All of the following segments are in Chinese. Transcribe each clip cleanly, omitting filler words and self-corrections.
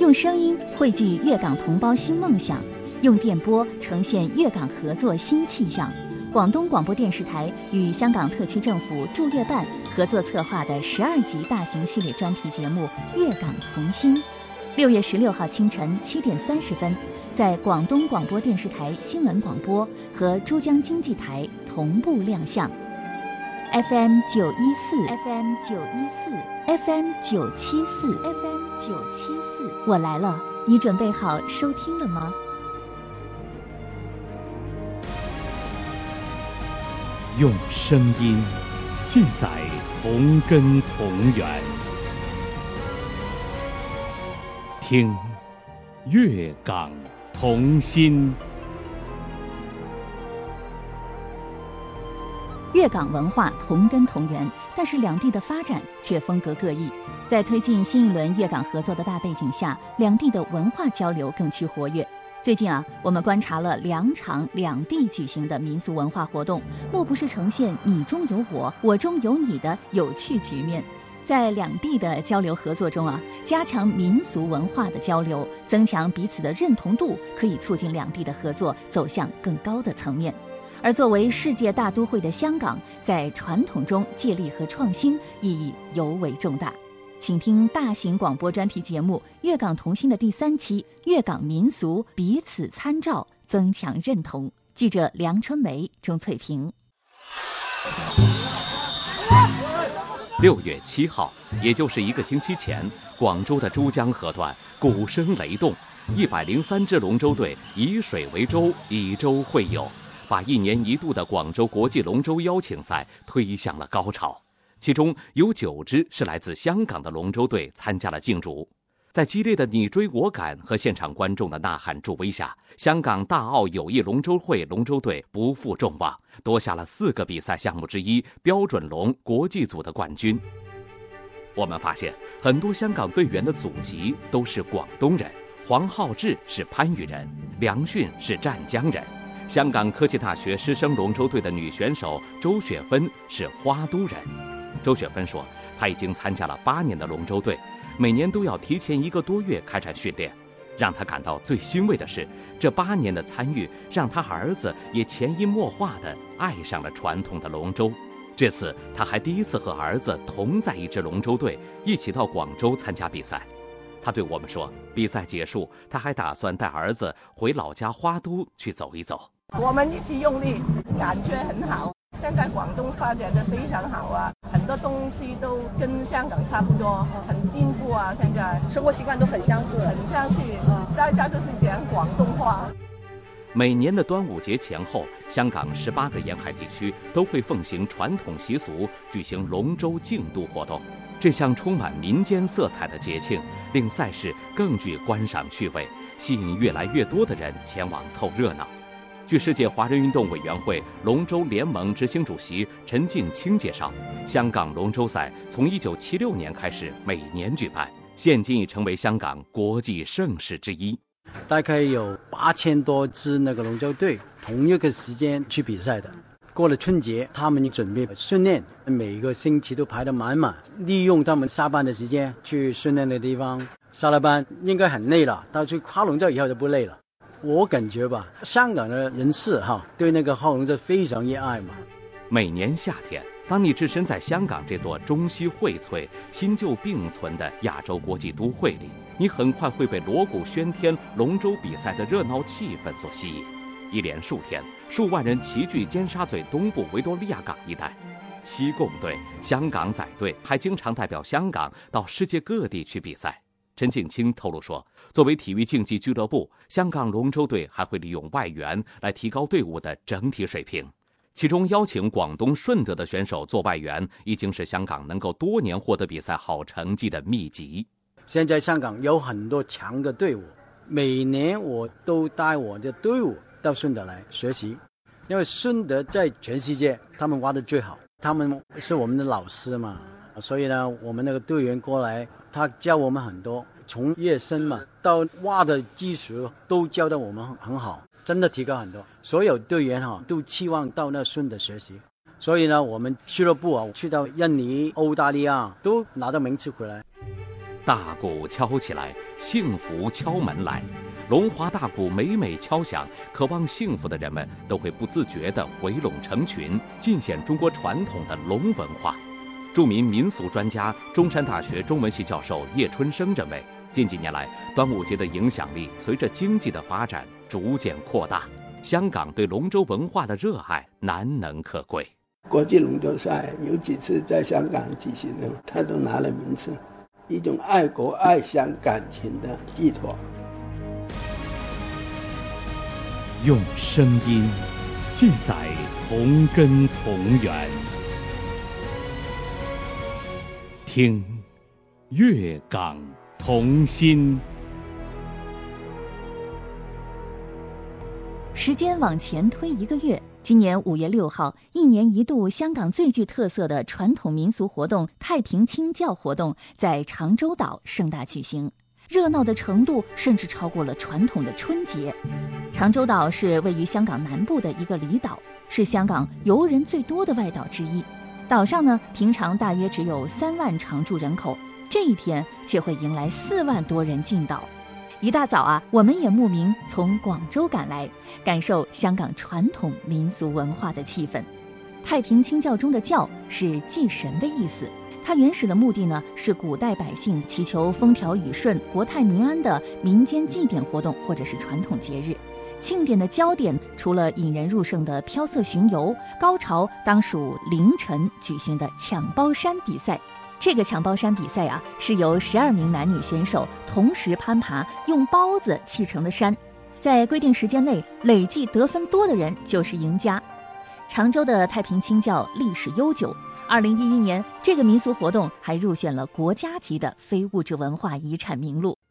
用声音汇聚粤港同胞新梦想，用电波呈现粤港合作新气象。广东广播电视台与香港特区政府驻粤办合作策划的12集大型系列专题节目《粤港同心》，6月16号清晨7点30分，在广东广播电视台新闻广播和珠江经济台同步亮相。FM 914，FM 914，FM 974，FM 974，我来了，你准备好收听了吗？ 用声音记载同根同源，听粤港同心。 粤港文化同根同源，但是两地的发展却风格各异。在推进新一轮粤港合作的大背景下，两地的文化交流更趋活跃。最近我们观察了2场两地举行的民俗文化活动，莫不是呈现你中有我，我中有你的有趣局面。在两地的交流合作中加强民俗文化的交流，增强彼此的认同度，可以促进两地的合作走向更高的层面。而作为世界大都会的香港，在传统中借力和创新意义尤为重大。请听大型广播专题节目《粤港同心》的第3期《粤港民俗彼此参照，增强认同》。记者梁春梅、钟翠萍。 6月7号，也就是1个星期前，广州的珠江河段鼓声雷动，103支龙舟队以水为舟，以舟会友，把1年1度的广州国际龙舟邀请赛推向了高潮。其中有9支是来自香港的龙舟队参加了竞逐。在激烈的你追我赶和现场观众的呐喊助威下，香港大澳友谊龙舟会龙舟队不负众望，夺下了4个比赛项目之一标准龙国际组的冠军。我们发现很多香港队员的祖籍都是广东人，黄浩志是番禺人，梁迅是湛江人。香港科技大学师生龙舟队的女选手周雪芬是花都人。周雪芬说，她已经参加了8年的龙舟队，每年都要提前1个多月开展训练。让她感到最欣慰的是，这8年的参与让她儿子也潜移默化地爱上了传统的龙舟。这次她还第一次和儿子同在一支龙舟队，一起到广州参加比赛。她对我们说，比赛结束，她还打算带儿子回老家花都去走一走。 我们一起用力，感觉很好。现在广东发展的非常好很多东西都跟香港差不多，很进步现在生活习惯都很相似， 大家都是讲广东话。 每年的端午节前后，香港18个沿海地区都会奉行传统习俗，举行龙舟竞渡活动。这项充满民间色彩的节庆，令赛事更具观赏趣味，吸引越来越多的人前往凑热闹。据世界华人运动委员会龙舟联盟执行主席陈进清介绍，香港龙舟赛从1976年开始每年举办，现今已成为香港国际盛事之一。 大概有8000多支那个龙舟队同一个时间去比赛的。过了春节，他们准备训练，每个星期都排得满满，利用他们下班的时间去训练的地方。下了班应该很累了，到去划龙舟以后就不累了。我感觉香港的人士对那个划龙舟非常热爱嘛。 每年夏天，当你置身在香港这座中西荟萃、新旧并存的亚洲国际都会里，你很快会被锣鼓喧天、龙舟比赛的热闹气氛所吸引。一连数天，数万人齐聚尖沙咀东部维多利亚港一带。西贡队、香港仔队还经常代表香港到世界各地去比赛。陈静清透露说，作为体育竞技俱乐部，香港龙舟队还会利用外援来提高队伍的整体水平。其中邀请广东顺德的选手做外援，已经是香港能够多年获得比赛好成绩的秘籍。 现在香港有很多强的队伍，每年我都带我的队伍到顺德来学习，因为顺德在全世界他们挖的最好，他们是我们的老师嘛，所以呢，我们那个队员过来，他教我们很多，从越深到挖的技术都教得我们很好，真的提高很多。所有队员都期望到那顺德学习，所以呢，我们俱乐部去到印尼、澳大利亚都拿到名次回来。 大鼓敲起来，幸福敲门来。龙华大鼓每每敲响，渴望幸福的人们都会不自觉地围拢成群，尽显中国传统的龙文化。著名民俗专家、中山大学中文系教授叶春生认为，近几年来，端午节的影响力随着经济的发展逐渐扩大，香港对龙舟文化的热爱难能可贵。 国际龙舟赛有几次在香港举行了，他都拿了名次，一种爱国爱乡感情的寄托。 用声音记载同根同源，听粤港同心。 时间往前推1个月，今年5月6号，一年一度香港最具特色的传统民俗活动太平清醮活动在长洲岛盛大举行，热闹的程度甚至超过了传统的春节。长洲岛是位于香港南部的一个离岛，是香港游人最多的外岛之一。岛上呢，平常大约只有3万常住人口，这一天却会迎来4万多人进岛。一大早啊，我们也慕名从广州赶来，感受香港传统民俗文化的气氛。太平清醮中的醮是祭神的意思，它原始的目的呢，是古代百姓祈求风调雨顺、国泰民安的民间祭典活动或者是传统节日。庆典的焦点除了引人入胜的飘色巡游，高潮当属凌晨举行的抢包山比赛。这个抢包山比赛啊，是由12名男女选手同时攀爬用包子砌成的山，在规定时间内累计得分多的人就是赢家。常州的太平清醮历史悠久，2011年这个民俗活动还入选了国家级的非物质文化遗产名录。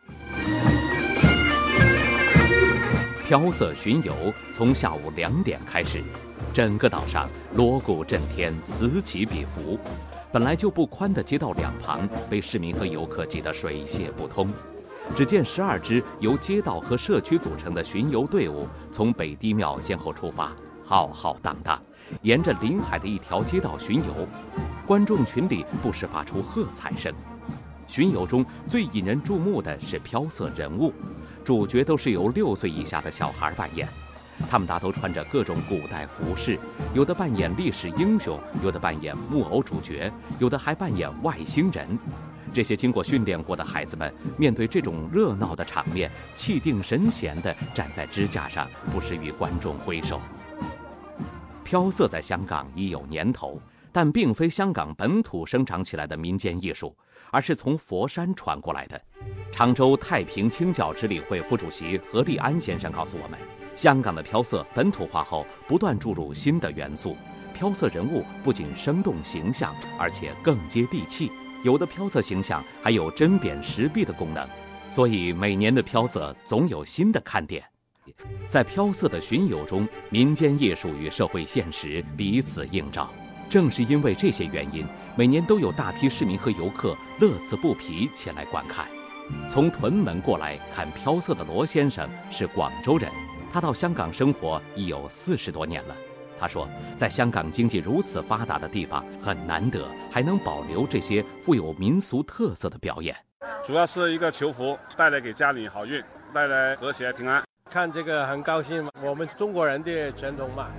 飘色巡游从下午2点开始，整个岛上锣鼓震天，此起彼伏。本来就不宽的街道两旁被市民和游客挤得水泄不通。只见12支由街道和社区组成的巡游队伍从北帝庙先后出发，浩浩荡荡，沿着临海的一条街道巡游。观众群里不时发出喝彩声。巡游中最引人注目的是飘色人物，主角都是由6岁以下的小孩扮演，他们大都穿着各种古代服饰，有的扮演历史英雄，有的扮演木偶主角，有的还扮演外星人。这些经过训练过的孩子们面对这种热闹的场面，气定神闲地站在支架上，不时与观众挥手。飘色在香港已有年头，但并非香港本土生长起来的民间艺术，而是从佛山传过来的。常州太平清醮执理会副主席何立安先生告诉我们，香港的飘色本土化后不断注入新的元素，飘色人物不仅生动形象，而且更接地气，有的飘色形象还有针砭时弊的功能，所以每年的飘色总有新的看点。在飘色的巡游中，民间艺术与社会现实彼此映照。正是因为这些原因，每年都有大批市民和游客乐此不疲前来观看。从屯门过来看飘色的罗先生是广州人，他到香港生活已有40多年了。他说，在香港经济如此发达的地方很难得，还能保留这些富有民俗特色的表演。 主要是一个求福，带来给家里好运，带来和谐平安。 看这个很高兴，我们中国人的传统嘛。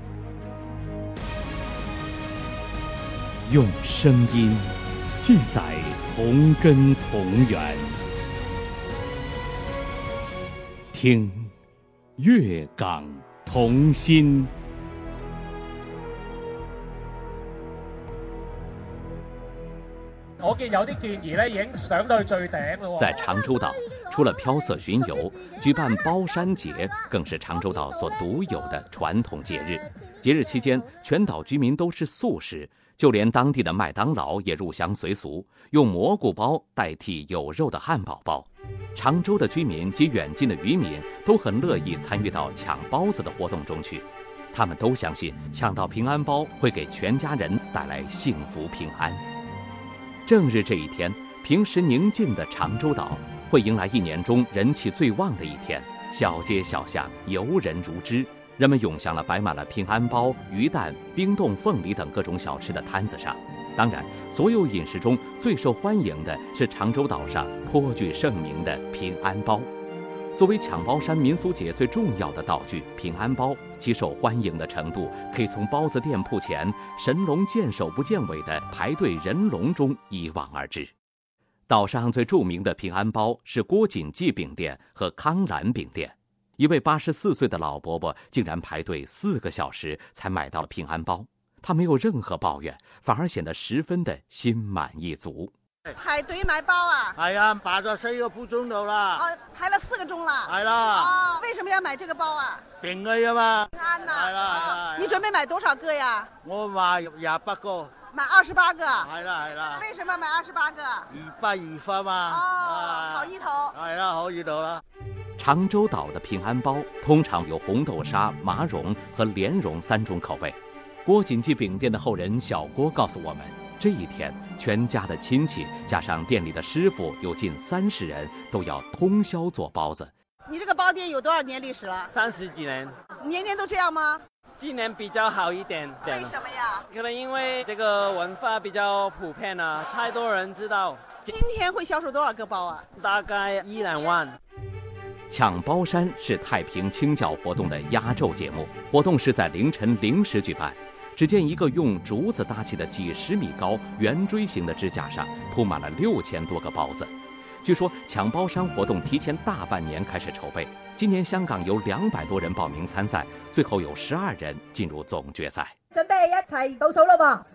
用声音记载同根同源，听粤港同心。 我見有啲建議咧，已經上到去最頂咯。 在長洲島，除了飄色巡遊，舉辦包山節更是長洲島所獨有的傳統節日。節日期間，全島居民都是素食，就連當地的麥當勞也入鄉隨俗，用蘑菇包代替有肉的漢堡包。長洲的居民及遠近的漁民都很樂意參與到搶包子的活動中去，他們都相信搶到平安包會給全家人帶來幸福平安。正日这一天，平时宁静的长洲岛会迎来1年中人气最旺的一天，小街小巷游人如织，人们涌向了摆满了平安包、鱼蛋、冰冻凤梨等各种小吃的摊子上。 当然，所有饮食中最受欢迎的是常州岛上颇具盛名的平安包。作为抢包山民俗节最重要的道具，平安包其受欢迎的程度，可以从包子店铺前神龙见首不见尾的排队人龙中一望而知。岛上最著名的平安包是郭锦记饼店和康兰饼店。一位84岁的老伯伯竟然排队4个小时才买到了平安包，他没有任何抱怨，反而显得十分的心满意足。 排隊買包啊？ 係啊，排咗4個半鐘頭啦。 哦，排了4個鐘啦。 係啦。 哦，為什麼要買這個包啊？ 平安啊嘛。 平安呐。 係啦。 你準備買多少個呀？ 我買28個。 買28個。 係啦係啦。 為什麼買28個 ？220分嘛。 哦，好意頭。 係啦，好意頭啦。 常州島的平安包通常有紅豆沙、麻蓉和蓮蓉3種口味。郭锦記餅店的後人小郭告訴我們，這一天全家的親戚加上店裡的師傅有近30人都要通宵做包子。 你這個包店有多少年歷史了 ？30幾年。 年年都這樣嗎？ 今年比較好一點。 為什麼呀？ 可能因為這個文化比較普遍啊，太多人知道。 今天會銷售多少個包啊？ 大概1-2萬。 搶包山是太平清醮活動的壓軸節目，活動是在凌晨0時舉辦。只見一個用竹子搭起的幾10米高圓錐形的支架上鋪滿了6000多個包子。據說搶包山活動提前大半年開始籌備，今年香港有200多人報名參賽，最後有12人進入總決賽。 準備一齊倒數咯噃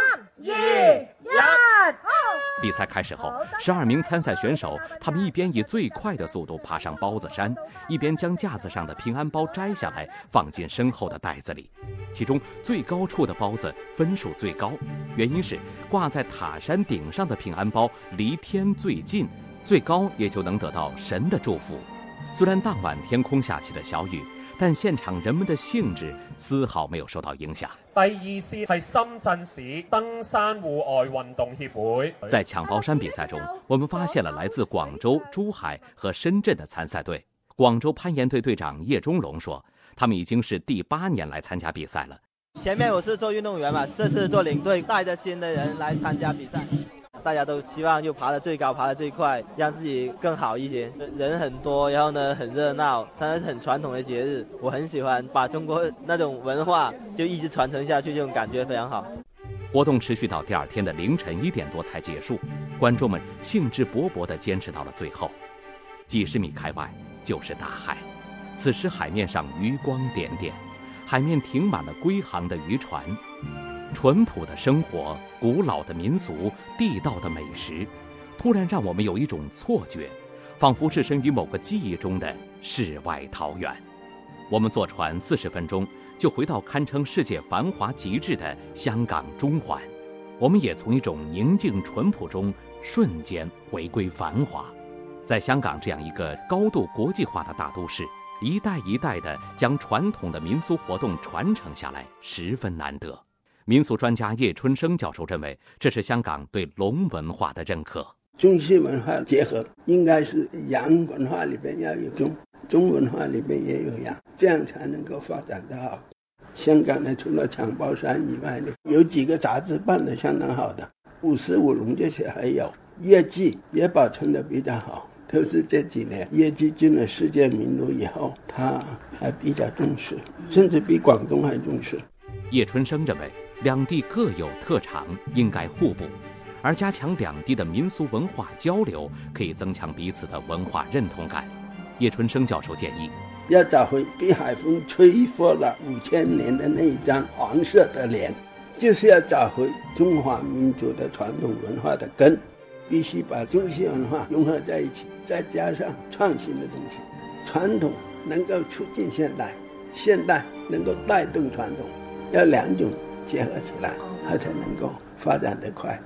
，3、2、1， 比賽開始後，12名參賽選手，他們一邊以最快的速度爬上包子山，一邊將架子上的平安包摘下來放進身後的袋子裡。其中最高處的包子分數最高，原因是掛在塔山頂上的平安包離天最近，最高也就能得到神的祝福。雖然當晚天空下起了小雨，但現場人們的興致絲毫沒有受到影響。 第2試係深圳市登山戶外運動協會。 在搶包山比賽中，我們發現了來自廣州、珠海和深圳的參賽隊。廣州攀岩隊隊長葉中龍說，他們已經是第8年來參加比賽了。 前面我是做運動員嘛，這次做領隊，帶着新的人來參加比賽。大家都希望就爬得最高，爬得最快，讓自己更好一些。人很多，然後呢很熱鬧，它是很傳統的節日，我很喜歡把中國那種文化就一直傳承下去，這種感覺非常好。 活動持續到第2天的凌晨1點多才結束，觀眾們興致勃勃地堅持到了最後。幾十米開外就是大海，此時海面上餘光點點，海面停滿了歸航的漁船。淳樸的生活，古老的民俗，地道的美食，突然讓我們有一種錯覺，仿佛置身於某個記憶中的世外桃源。我們坐船40分鐘就回到堪稱世界繁華極致的香港中環，我們也從一種寧靜淳樸中瞬間回歸繁華。在香港這樣一個高度國際化的大都市，一代一代的將傳統的民俗活動傳承下來，十分難得。民俗專家葉春生教授認為，這是香港對龍文化的認可。 中西文化結合，應該是洋文化裏邊要有中，中文化裏邊也有洋，這樣才能夠發展得好。香港呢，除了搶包山以外呢，有幾個雜誌辦得相當好的，55龍這些還有粵劇也保存得比較好。特別是這幾年粵劇進了世界名錄以後，他還比較重視，甚至比廣東還重視。 葉春生認為，兩地各有特長，應該互補，而加強兩地的民俗文化交流，可以增強彼此的文化認同感。葉春生教授建議， 要找回被海風吹拂了5000年的那一張黃色的臉，就是要找回中華民族的傳統文化的根，必須把中西文化融合在一起，再加上創新的東西。傳統能夠促進現代，現代能夠帶動傳統，要兩種結合起來，它才能夠發展得快。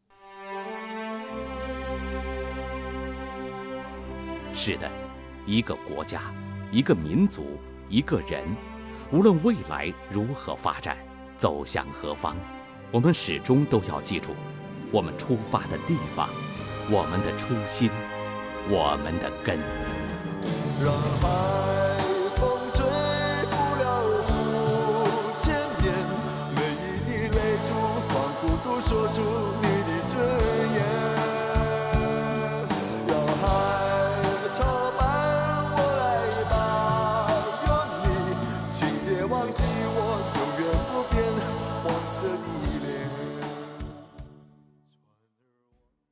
是的，一個國家，一個民族，一個人，無論未來如何發展，走向何方，我們始終都要記住我們出發的地方，我們的初心，我們的根。 讓海風吹拂了5000年，每一滴淚珠仿佛都说出你的尊严。要海潮伴我来吧，有你，请别忘记我，永远不变黄色的